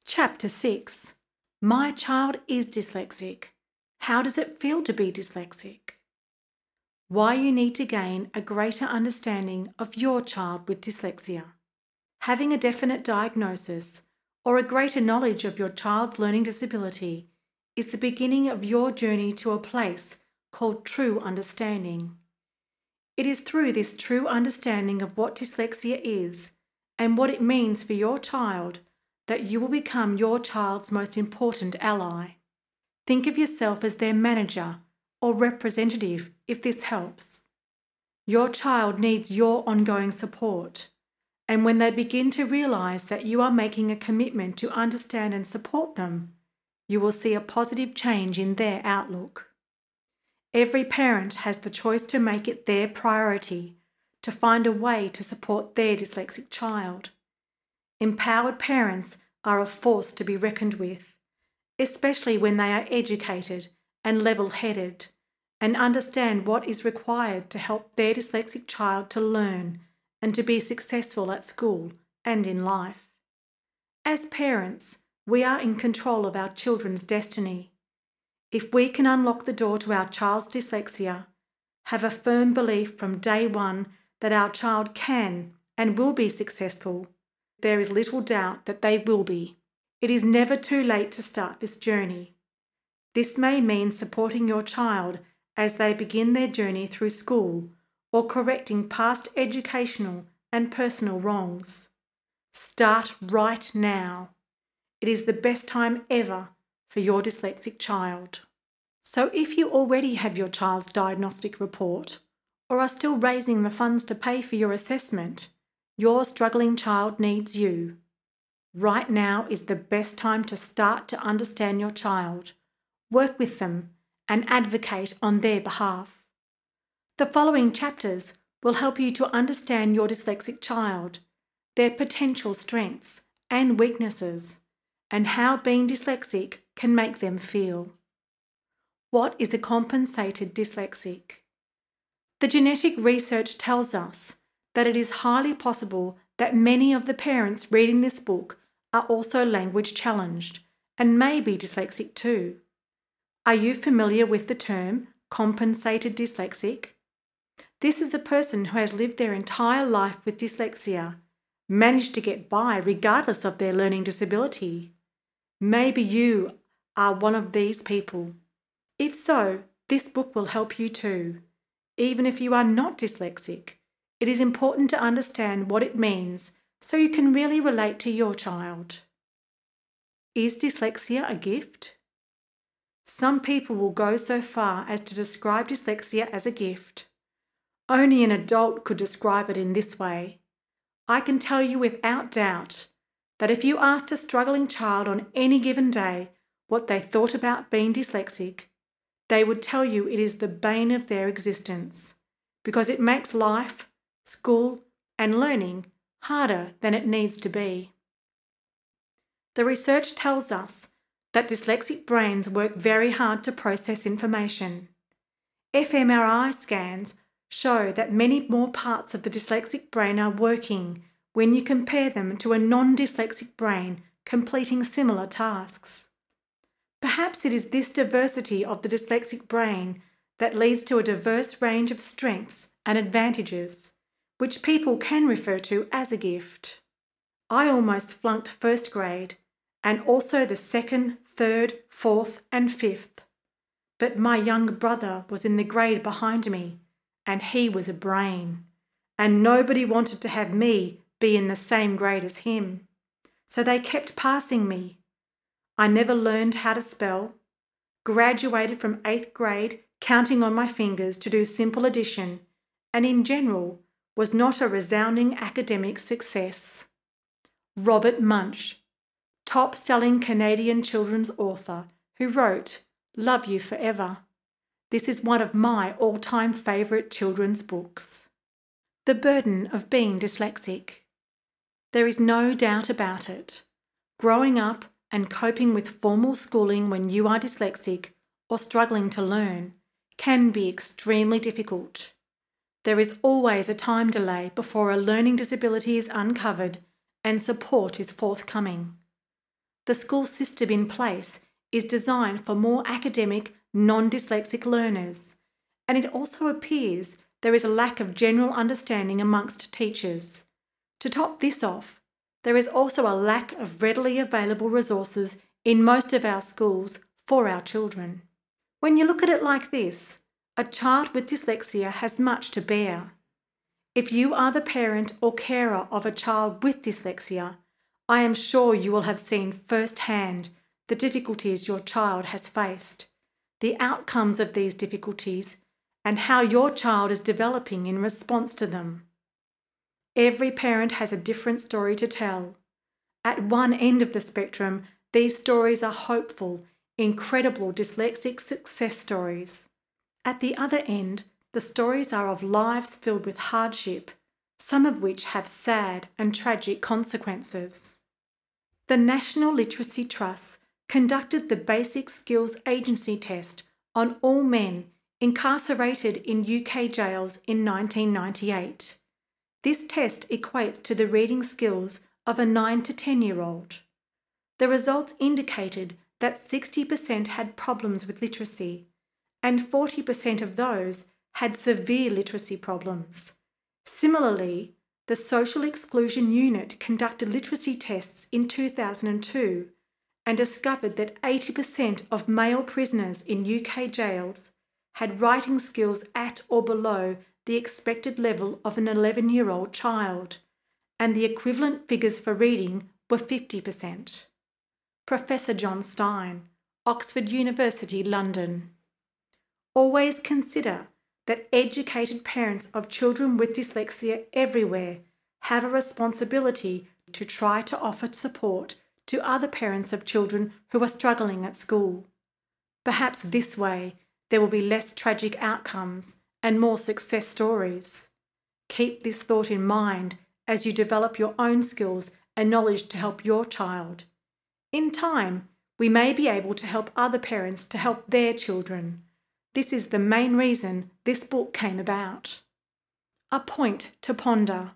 Chapter 6. My child is dyslexic. How does it feel to be dyslexic? Why you need to gain a greater understanding of your child with dyslexia. Having a definite diagnosis or a greater knowledge of your child's learning disability is the beginning of your journey to a place called true understanding. It is through this true understanding of what dyslexia is and what it means for your child that you will become your child's most important ally. Think of yourself as their manager or representative if this helps. Your child needs your ongoing support, and when they begin to realise that you are making a commitment to understand and support them, you will see a positive change in their outlook. Every parent has the choice to make it their priority to find a way to support their dyslexic child. Empowered parents are a force to be reckoned with, especially when they are educated and level-headed and understand what is required to help their dyslexic child to learn and to be successful at school and in life. As parents, we are in control of our children's destiny. If we can unlock the door to our child's dyslexia, have a firm belief from day one that our child can and will be successful, there is little doubt that they will be. It is never too late to start this journey. This may mean supporting your child as they begin their journey through school or correcting past educational and personal wrongs. Start right now. It is the best time ever for your dyslexic child. So if you already have your child's diagnostic report or are still raising the funds to pay for your assessment, your struggling child needs you. Right now is the best time to start to understand your child, work with them, and advocate on their behalf. The following chapters will help you to understand your dyslexic child, their potential strengths and weaknesses, and how being dyslexic can make them feel. What is a compensated dyslexic? The genetic research tells us that it is highly possible that many of the parents reading this book are also language challenged and may be dyslexic too. Are you familiar with the term compensated dyslexic? This is a person who has lived their entire life with dyslexia, managed to get by regardless of their learning disability. Maybe you are one of these people. If so, this book will help you too. Even if you are not dyslexic, it is important to understand what it means so you can really relate to your child. Is dyslexia a gift? Some people will go so far as to describe dyslexia as a gift. Only an adult could describe it in this way. I can tell you without doubt that if you asked a struggling child on any given day what they thought about being dyslexic, they would tell you it is the bane of their existence because it makes life, school, and learning harder than it needs to be. The research tells us that dyslexic brains work very hard to process information. fMRI scans show that many more parts of the dyslexic brain are working when you compare them to a non-dyslexic brain completing similar tasks. Perhaps it is this diversity of the dyslexic brain that leads to a diverse range of strengths and advantages, which people can refer to as a gift. I almost flunked first grade, and also the second, third, fourth, and fifth. But my young brother was in the grade behind me, and he was a brain, and nobody wanted to have me be in the same grade as him. So they kept passing me. I never learned how to spell, graduated from 8th grade counting on my fingers to do simple addition, and in general was not a resounding academic success. Robert Munsch, top-selling Canadian children's author who wrote Love You Forever. This is one of my all-time favourite children's books. The burden of being dyslexic. There is no doubt about it. Growing up and coping with formal schooling when you are dyslexic or struggling to learn can be extremely difficult. There is always a time delay before a learning disability is uncovered and support is forthcoming. The school system in place is designed for more academic, non-dyslexic learners, and it also appears there is a lack of general understanding amongst teachers. To top this off, there is also a lack of readily available resources in most of our schools for our children. When you look at it like this, a child with dyslexia has much to bear. If you are the parent or carer of a child with dyslexia, I am sure you will have seen firsthand the difficulties your child has faced, the outcomes of these difficulties, and how your child is developing in response to them. Every parent has a different story to tell. At one end of the spectrum, these stories are hopeful, incredible dyslexic success stories. At the other end, the stories are of lives filled with hardship, some of which have sad and tragic consequences. The National Literacy Trust conducted the Basic Skills Agency test on all men incarcerated in UK jails in 1998. This test equates to the reading skills of a 9 to 10-year-old. The results indicated that 60% had problems with literacy, and 40% of those had severe literacy problems. Similarly, the Social Exclusion Unit conducted literacy tests in 2002 and discovered that 80% of male prisoners in UK jails had writing skills at or below the expected level of an 11-year-old child, and the equivalent figures for reading were 50%. Professor John Stein, Oxford University, London. Always consider that educated parents of children with dyslexia everywhere have a responsibility to try to offer support to other parents of children who are struggling at school. Perhaps this way there will be less tragic outcomes and more success stories. Keep this thought in mind as you develop your own skills and knowledge to help your child. In time, we may be able to help other parents to help their children. This is the main reason this book came about. A point to ponder.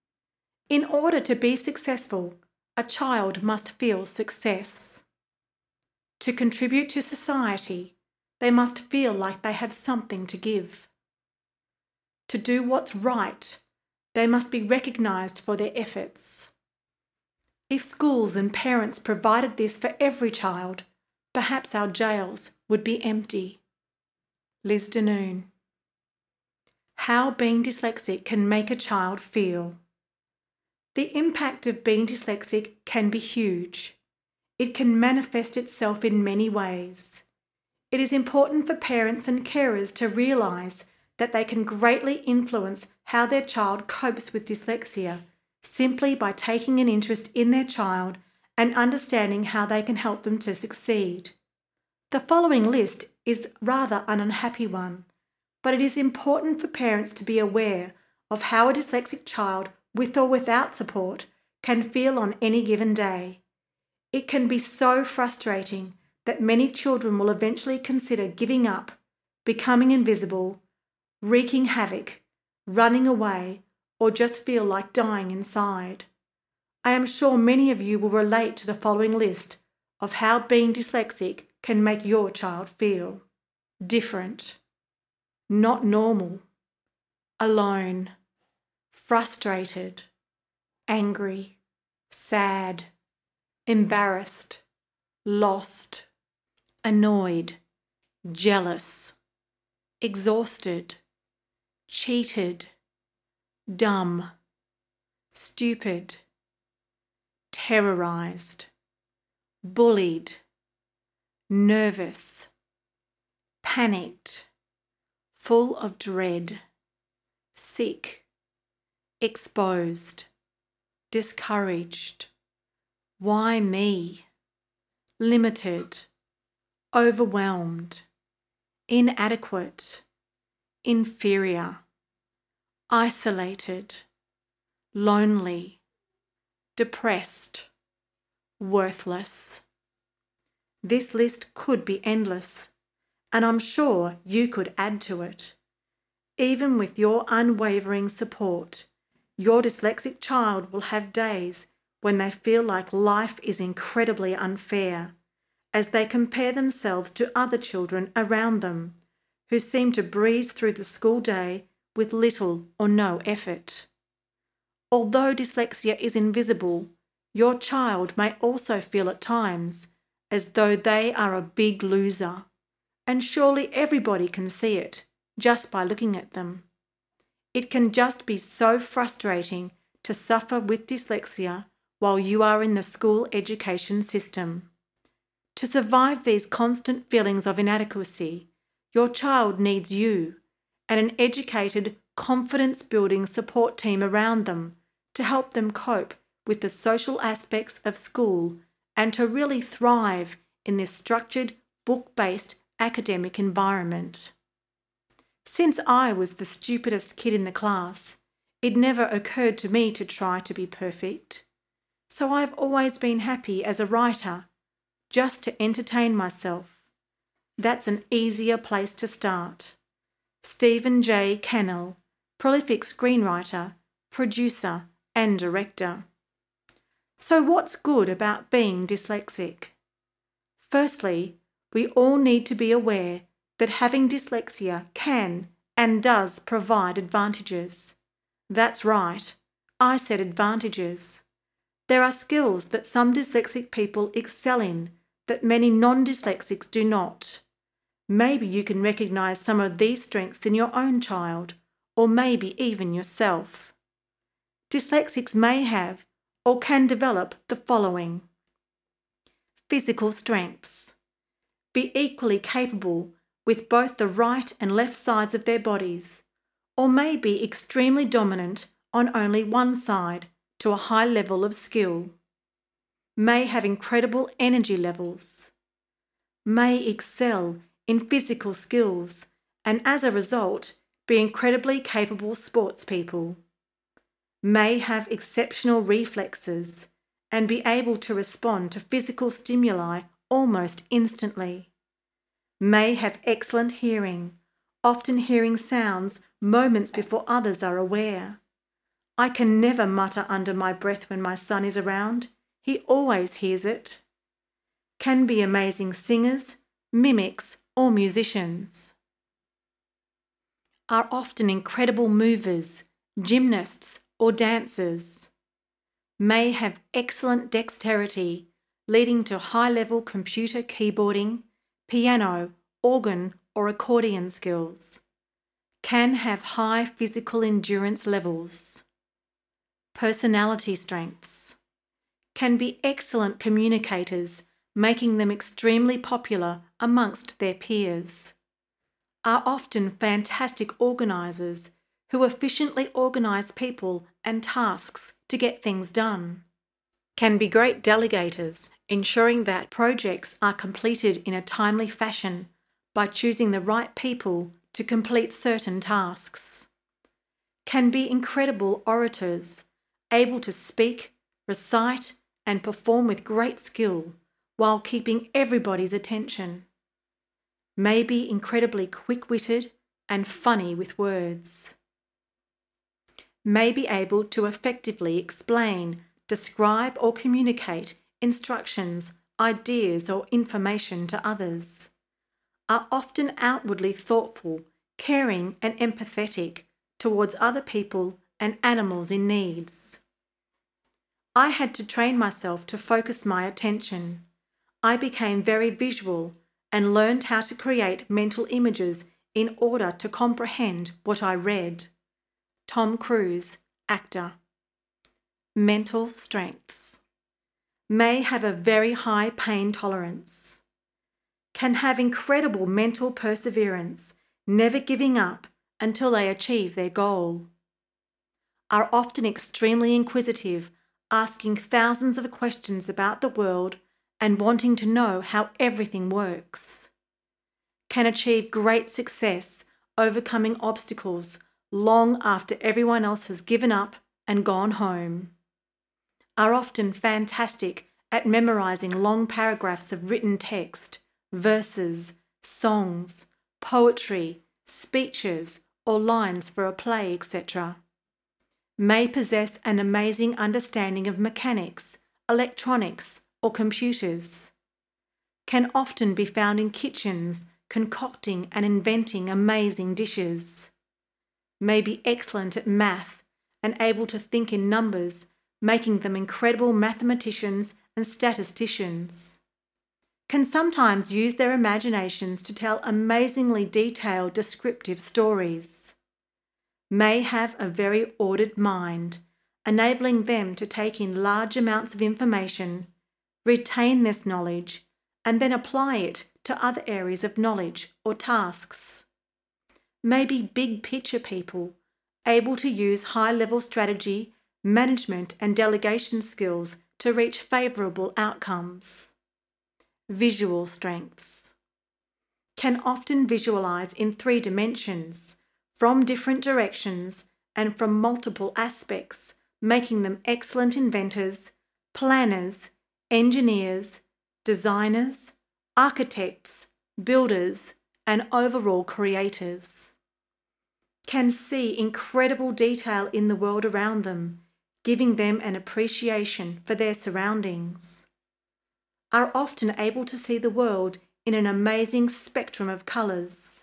In order to be successful, a child must feel success. To contribute to society, they must feel like they have something to give. To do what's right, they must be recognised for their efforts. If schools and parents provided this for every child, perhaps our jails would be empty. Liz Danoon. How being dyslexic can make a child feel. The impact of being dyslexic can be huge. It can manifest itself in many ways. It is important for parents and carers to realise that they can greatly influence how their child copes with dyslexia simply by taking an interest in their child and understanding how they can help them to succeed. The following list is rather an unhappy one, but it is important for parents to be aware of how a dyslexic child, with or without support, can feel on any given day. It can be so frustrating that many children will eventually consider giving up, becoming invisible, wreaking havoc, running away, or just feel like dying inside. I am sure many of you will relate to the following list of how being dyslexic can make your child feel. Different, not normal, alone, frustrated, angry, sad, embarrassed, lost, annoyed, jealous, exhausted, cheated, dumb, stupid, terrorized, bullied, nervous, panicked, full of dread, sick, exposed, discouraged, why me, limited, overwhelmed, inadequate, inferior, isolated, lonely, depressed, worthless. This list could be endless, and I'm sure you could add to it. Even with your unwavering support, your dyslexic child will have days when they feel like life is incredibly unfair, as they compare themselves to other children around them who seem to breeze through the school day with little or no effort. Although dyslexia is invisible, your child may also feel at times as though they are a big loser, and surely everybody can see it just by looking at them. It can just be so frustrating to suffer with dyslexia while you are in the school education system. To survive these constant feelings of inadequacy, your child needs you and an educated, confidence-building support team around them to help them cope with the social aspects of school and to really thrive in this structured, book-based academic environment. Since I was the stupidest kid in the class, it never occurred to me to try to be perfect. So I've always been happy as a writer, just to entertain myself. That's an easier place to start. Stephen J. Cannell, prolific screenwriter, producer, and director. So what's good about being dyslexic? Firstly, we all need to be aware that having dyslexia can and does provide advantages. That's right, I said advantages. There are skills that some dyslexic people excel in that many non-dyslexics do not. Maybe you can recognise some of these strengths in your own child, or maybe even yourself. Dyslexics may have or can develop the following. Physical strengths. Be equally capable with both the right and left sides of their bodies, or may be extremely dominant on only one side to a high level of skill. May have incredible energy levels. May excel in physical skills and as a result be incredibly capable sports people. May have exceptional reflexes and be able to respond to physical stimuli almost instantly. May have excellent hearing, often hearing sounds moments before others are aware. I can never mutter under my breath when my son is around. He always hears it. Can be amazing singers, mimics, or musicians. Are often incredible movers, gymnasts, or dancers. May have excellent dexterity, leading to high-level computer keyboarding, piano, organ, or accordion skills. Can have high physical endurance levels. Personality strengths. Can be excellent communicators, making them extremely popular amongst their peers. Are often fantastic organisers who efficiently organise people and tasks to get things done. Can be great delegators, ensuring that projects are completed in a timely fashion by choosing the right people to complete certain tasks. Can be incredible orators, able to speak, recite, and perform with great skill while keeping everybody's attention. May be incredibly quick-witted and funny with words. May be able to effectively explain, describe, or communicate instructions, ideas, or information to others. Are often outwardly thoughtful, caring, and empathetic towards other people and animals in needs. I had to train myself to focus my attention. I became very visual and learned how to create mental images in order to comprehend what I read. Tom Cruise, actor. Mental strengths. May have a very high pain tolerance. Can have incredible mental perseverance, never giving up until they achieve their goal. Are often extremely inquisitive, asking thousands of questions about the world and wanting to know how everything works. Can achieve great success, overcoming obstacles long after everyone else has given up and gone home. Are often fantastic at memorizing long paragraphs of written text, verses, songs, poetry, speeches, or lines for a play, etc. may possess an amazing understanding of mechanics, electronics, or computers, can often be found in kitchens concocting and inventing amazing dishes, may be excellent at math and able to think in numbers, making them incredible mathematicians and statisticians, can sometimes use their imaginations to tell amazingly detailed descriptive stories, may have a very ordered mind, enabling them to take in large amounts of information, retain this knowledge, and then apply it to other areas of knowledge or tasks. May be big picture people, able to use high-level strategy, management and delegation skills to reach favourable outcomes. Visual strengths. Can often visualise in 3 dimensions, from different directions and from multiple aspects, making them excellent inventors, planners, engineers, designers, architects, builders, and overall creators. Can see incredible detail in the world around them, giving them an appreciation for their surroundings. Are often able to see the world in an amazing spectrum of colours.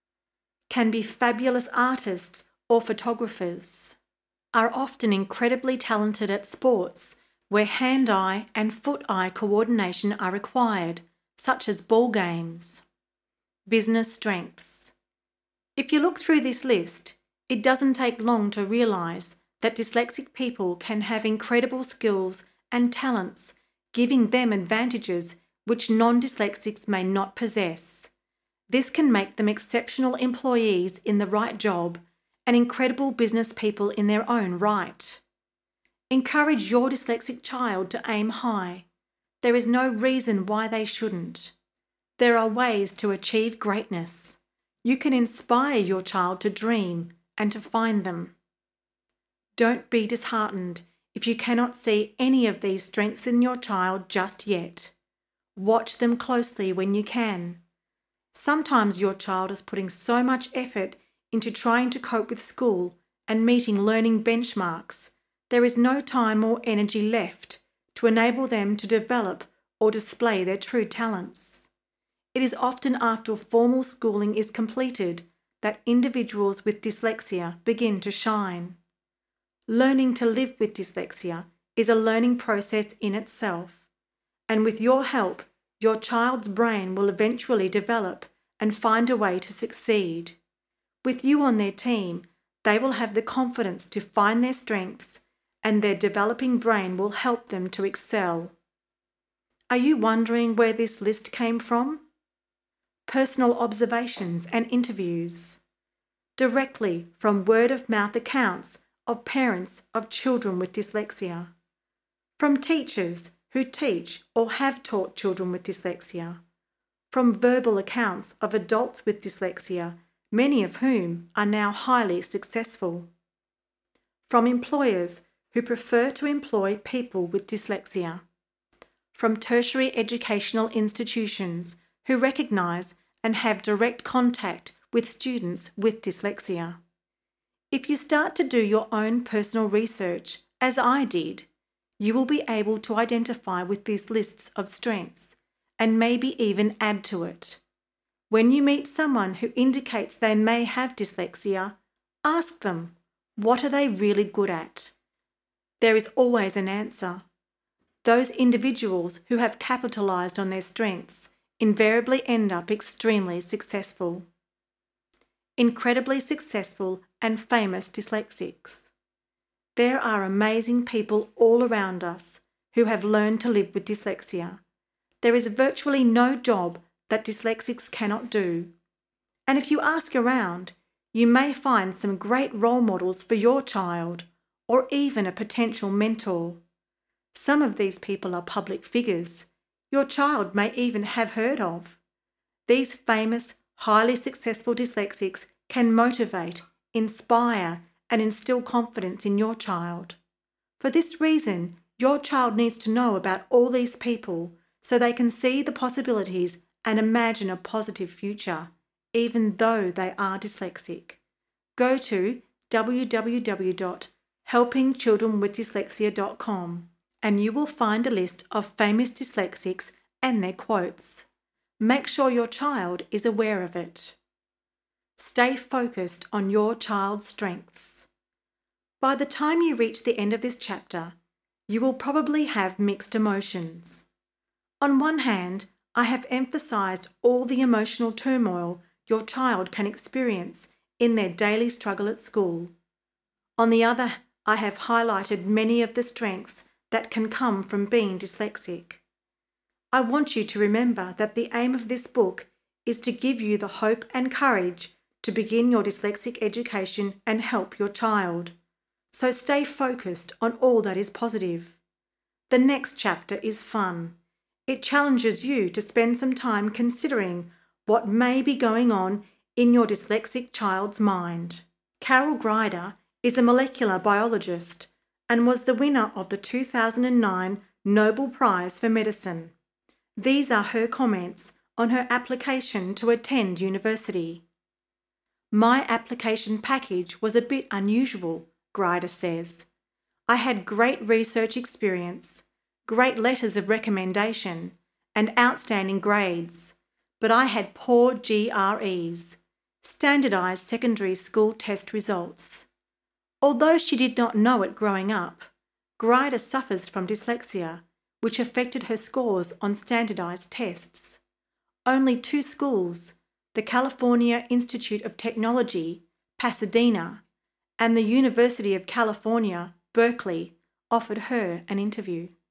Can be fabulous artists or photographers. Are often incredibly talented at sports where hand-eye and foot-eye coordination are required, such as ball games. Business strengths. If you look through this list, it doesn't take long to realise that dyslexic people can have incredible skills and talents, giving them advantages which non-dyslexics may not possess. This can make them exceptional employees in the right job and incredible business people in their own right. Encourage your dyslexic child to aim high. There is no reason why they shouldn't. There are ways to achieve greatness. You can inspire your child to dream and to find them. Don't be disheartened if you cannot see any of these strengths in your child just yet. Watch them closely when you can. Sometimes your child is putting so much effort into trying to cope with school and meeting learning benchmarks, there is no time or energy left to enable them to develop or display their true talents. It is often after formal schooling is completed that individuals with dyslexia begin to shine. Learning to live with dyslexia is a learning process in itself, and with your help, your child's brain will eventually develop and find a way to succeed. With you on their team, they will have the confidence to find their strengths, and their developing brain will help them to excel. Are you wondering where this list came from? Personal observations and interviews. Directly from word-of-mouth accounts of parents of children with dyslexia. From teachers who teach or have taught children with dyslexia. From verbal accounts of adults with dyslexia, many of whom are now highly successful. From employers who prefer to employ people with dyslexia. From tertiary educational institutions who recognise and have direct contact with students with dyslexia. If you start to do your own personal research, as I did, you will be able to identify with these lists of strengths and maybe even add to it. When you meet someone who indicates they may have dyslexia, ask them, what are they really good at? There is always an answer. Those individuals who have capitalised on their strengths invariably end up extremely successful. Incredibly successful and famous dyslexics. There are amazing people all around us who have learned to live with dyslexia. There is virtually no job that dyslexics cannot do. And if you ask around, you may find some great role models for your child, or even a potential mentor. Some of these people are public figures your child may even have heard of. These famous, highly successful dyslexics can motivate, inspire, and instill confidence in your child. For this reason, your child needs to know about all these people so they can see the possibilities and imagine a positive future, even though they are dyslexic. Go to www.dyslexic.org helpingchildrenwithdyslexia.com, and you will find a list of famous dyslexics and their quotes. Make sure your child is aware of it. Stay focused on your child's strengths. By the time you reach the end of this chapter, you will probably have mixed emotions. On one hand, I have emphasised all the emotional turmoil your child can experience in their daily struggle at school. On the other, I have highlighted many of the strengths that can come from being dyslexic. I want you to remember that the aim of this book is to give you the hope and courage to begin your dyslexic education and help your child. So stay focused on all that is positive. The next chapter is fun. It challenges you to spend some time considering what may be going on in your dyslexic child's mind. Carol Greider is a molecular biologist and was the winner of the 2009 Nobel Prize for Medicine. These are her comments on her application to attend university. My application package was a bit unusual, Greider says. I had great research experience, great letters of recommendation, and outstanding grades, but I had poor GREs, standardised secondary school test results. Although she did not know it growing up, Greider suffers from dyslexia, which affected her scores on standardised tests. Only 2 schools, the California Institute of Technology, Pasadena, and the University of California, Berkeley, offered her an interview.